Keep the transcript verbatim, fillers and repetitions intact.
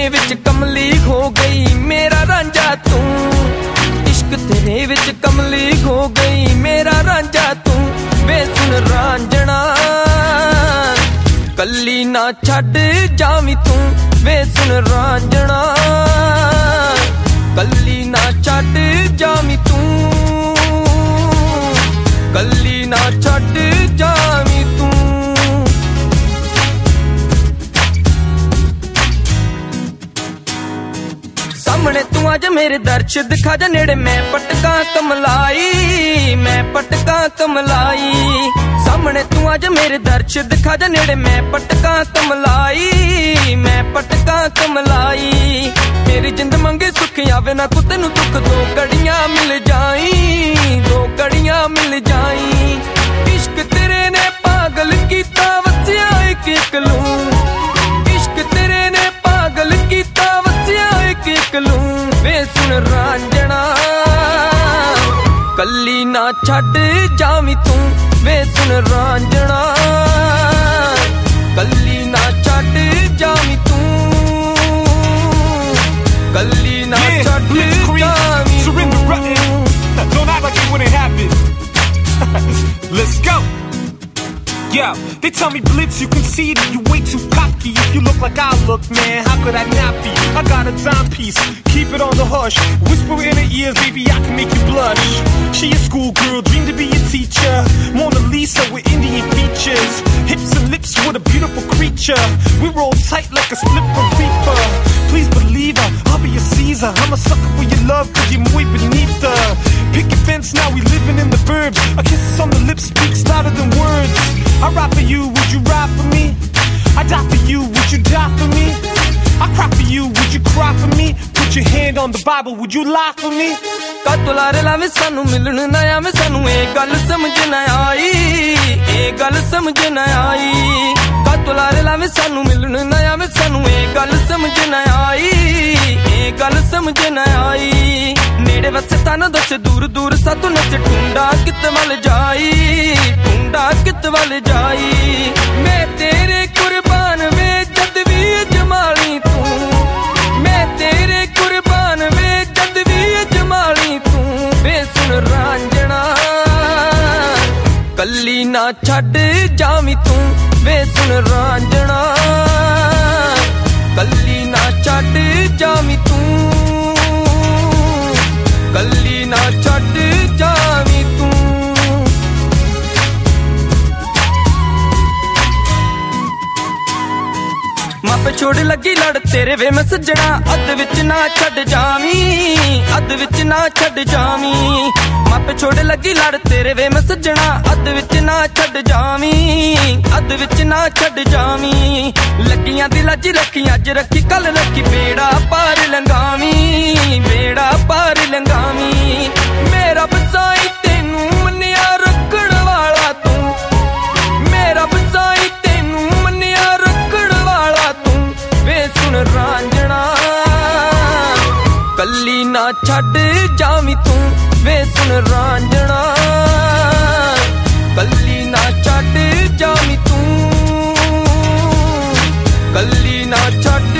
विच कमली हो गई मेरा रांझा तू, इश्क तेरे विच कमली हो गई मेरा रांझा तू। वे सुन रांझणा कल्ली ना छड्ड जावी तू, वे सुन रांझणा कल्ली ना छड्ड जावी तू, कल्ली ना छड्ड जावी तू। सामने तू आज मेरे दर्श दिखा जा नेड़े मैं पटका कमलाई, मैं पटका कमलाई। सामने तू आज मेरे दर्श दिखा जा नेड़े मैं पटका कमलाई, मैं पटका कमलाई। मेरी जिंद मंगे सुख आवे ना को तेनू दुख, दो घड़ियां मिल जाई, दो घड़ियां मिल जाई। इश्क तेरे ने पागल कीता वसिया एक एक लू, इश्क तेरे ने पागल कीता वसिया एक एक लू। वे सुन रांझणा कल्ली ना छड्ड जावी तू, वे सुन रांझणा कल्ली ना छड्ड जावी तू, कल्ली ना छड्ड जावी तू। Don't act like it wouldn't happen. Let's go. Yeah, they tell me blitz, you concede, you way too cocky. If you look like I look, man, how could I not be? I got a timepiece, keep it on the hush. Whisper in her ears, baby, I can make you blush. She a schoolgirl, dream to be a teacher. Mona Lisa with Indian features, hips and lips with a beautiful creature. We roll tight like a split from reaper. Please believe her, I'll be a Caesar. I'm a sucker for your love, cause you're muy beneath her. Picket fence, now we living in the burbs. A kiss on the lips speaks louder than words. I ride for you, would you ride for me? I die for you, would you die for me? I cry for you, would you cry for me? Put your hand on the Bible, would you lie for me? कातुलारे लावे सानू मिलन ना आवे, सानू ए गल समझ ना आई, ए गल समझ ना आई। कातुलारे लावे सानू मिलन ना आवे, सानू ए गल समझ ना आई, ए गल समझ ना आई। नेड़े वसे ताना दस दूर दूर सातों नच ढूंढा कित वल जाई, ढूंढा कित वल जाई। मैं तेरे कुर्बान वे जद भी जमाली तू, मैं तेरे कुर्बान वे जद भी जमाली तू। वे सुन रांझणा कल्ली ना छड्ड जावी तू, वे सुन रांझणा कल्ली ना छड्ड जावी तू, कल्ली ना छड्ड जावी तू। मापे छोड़ लगी लड़ तेरे वे मैं सज्जणा, अद विच ना छड्ड जावी, अद विच ना छड्ड जावी। मापे छोड़ लगी लड़ तेरे वे मैं सज्जणा, अद विच ना छड्ड जावी, अद विच ना छड्ड जावी। लगियां दी लज रखी अज रखी कल रखी, बेड़ा पार लंगावी, बेड़ा पार लंगावी। मेरा बसाई तेनू मन्निया रखण वाला तू, मेरा बसाई तेनू मन्निया रखण वाला तू। वे सुन रांझणा कल्ली ना छड्ड जावी तू, वे सुन रांझणा कल्ली ना छड्ड जावी तू, कल्ली ना छड्ड